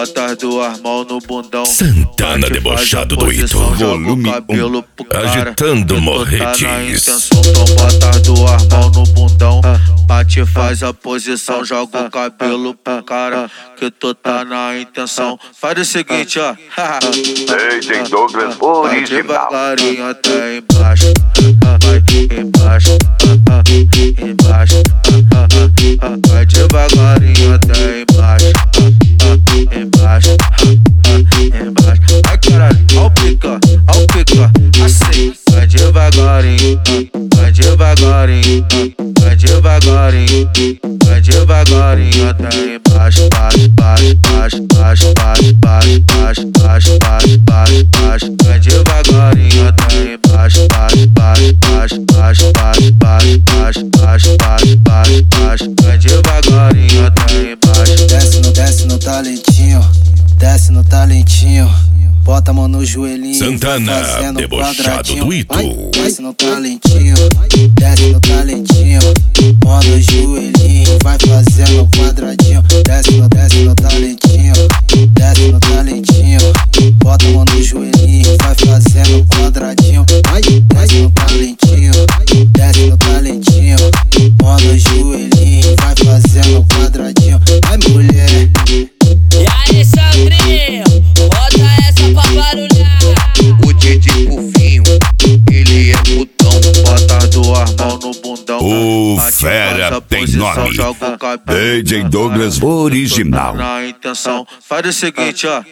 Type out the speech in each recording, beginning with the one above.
bota as duas mãos no bundão. Santana debochado do Ito, volume 1, agitando morretes. Então bota as duas mãos no bundão. Bate, faz a posição, joga o cabelo pro cara, que tu tá na intenção. Faz o seguinte, ó. DJ Douglas Vai original. devagarinho até embaixo. Vai embaixo, embaixo. Vai devagarinho até embaixo. Embaixo, embaixo. Ai caralho, ó o pica, assim. Vai devagarinho, vai devagarinho. Vai devagarinho, vai devagarinho até embaixo, baixo, baixo, baixo, baixo, baixo, baixo, baixo, baixo, baixo, baixo. Vai devagarinho até embaixo, baixo, baixo, baixo, baixo, baixo, baixo, baixo, baixo, baixo, baixo, baixo. Vai devagarinho até embaixo. Desce no talentinho, desce no talentinho. Bota a mão no joelhinho, Santana, fazendo debochado do Ito. Desce no talentinho, desce no talentinho. Mão no joelhinho, vai fazendo quadradinho. Desce no talentinho, desce no talentinho. Bota a mão no joelhinho, vai fazendo quadradinho. Desce no talentinho, desce no talentinho. Mão no joelhinho, vai fazendo quadradinho. Ai mulher. E aí, Sandrinho, bota essa pra barulhar. O Didi Pufinho, ele é putão. Bota as duas mãos no bundão. O Bate, fera faz a tem posição, nome. joga o cabelo DJ pro Douglas cara, original. que tu tá na intenção. Faz o seguinte, ó.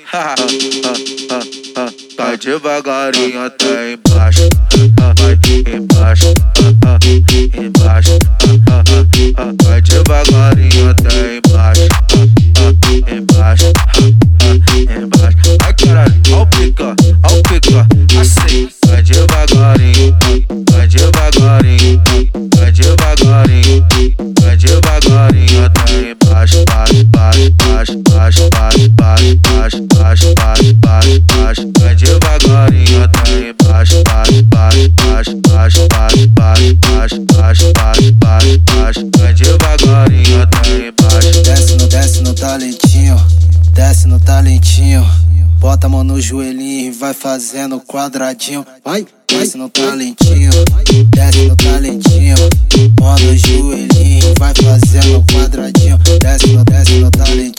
Vai devagarinho até embaixo. Vai embaixo, embaixo. Vai devagarinho até embaixo. Embaixo, embaixo. Ai caralho, ó o pica, assim. Vai devagarinho, vai devagarinho. Vai devagarinho, vai devagarinho até embaixo, baixo, baixo, baixo, baixo, baixo, baixo, baixo, baixo, baixo, baixo. Vai devagarinho até embaixo, baixo, baixo, baixo, baixo, baixo, baixo, baixo, baixo, baixo, baixo. Vai devagarinho até embaixo. Desce no talentinho, desce no talentinho. Bota a mão no joelhinho e vai fazendo quadradinho. Desce no talentinho, desce no talentinho. Mão no joelhinho, vai fazendo quadradinho. Desce no talentinho.